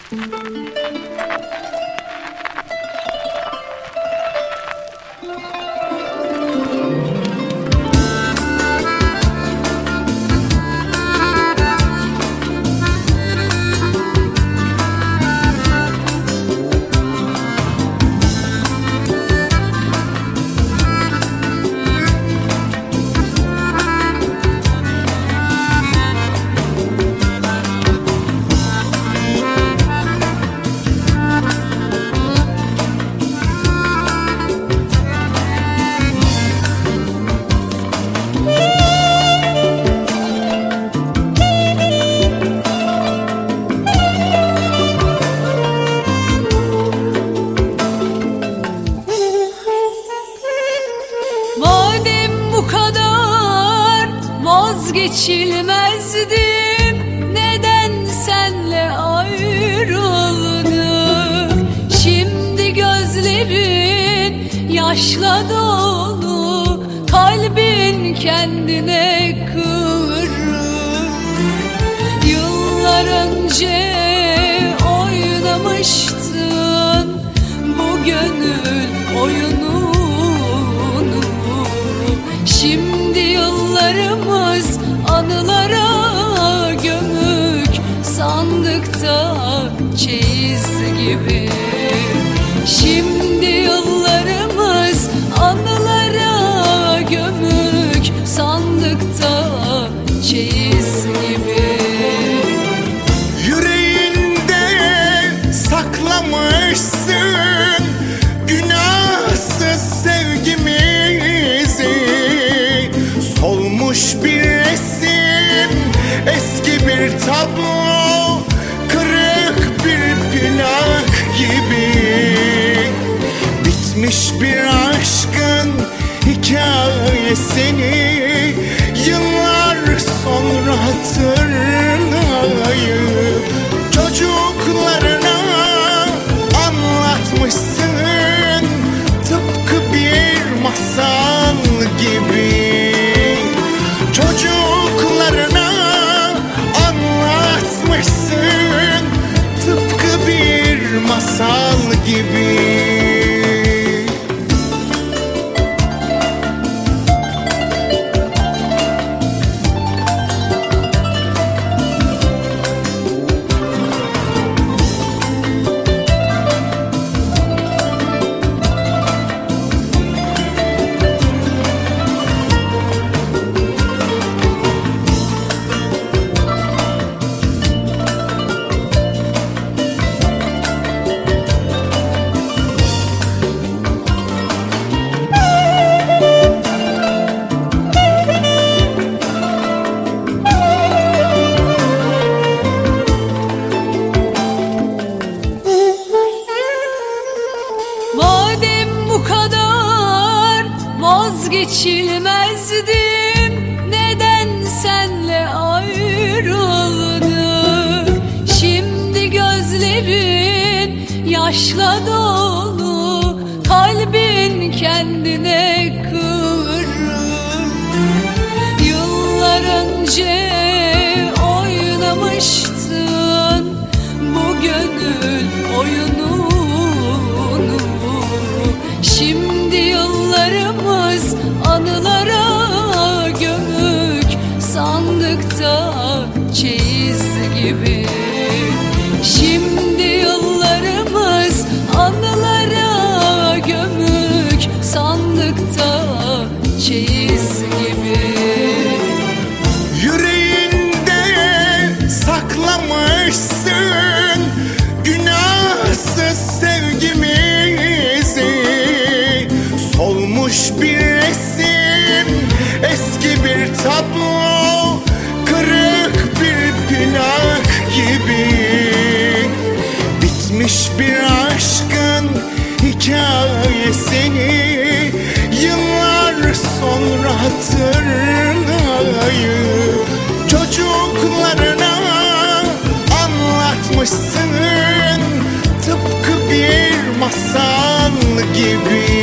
Vazgeçilmezdim, neden senle ayrıldık? Şimdi gözlerin yaşla dolu, kalbin kendine kırık. Yıllar önce oynamıştın bu gönül oyununu. Şimdi yıllarımız anılara gömük, sandıkta çeyiz gibi. Şimdi yıllarımız anılara gömük, sandıkta çeyiz gibi. Yüreğinde saklamışsın günahsız sevgimizi. Solmuş bir resim, eski bir tablo, kırık bir plak gibi. Bitmiş bir aşkın hikayesini yıllar sonra hatırlayıp çocuklarına anlatmışsın, tıpkı bir masal gibi. Çocuklarına anlatmışsın, tıpkı bir masal gibi. Vazgeçilmezdim, neden senle ayrıldık? Şimdi gözlerin yaşla dolu, kalbin kendine kırık. Yıllar önce oynamıştın bu gönül oyununu. Şimdi yıllarımız anılara gömük, sandıkta çeyiz gibi. Şimdi yıllarımız anılara gömük, sandıkta çeyiz gibi. Yüreğinde saklamışsın günahsız sevgimizi. Solmuş bir resim, eski bir tablo, kırık bir plak gibi. Bitmiş bir aşkın hikayesini yıllar sonra hatırlayıp çocuklarına anlatmışsın, tıpkı bir masal gibi.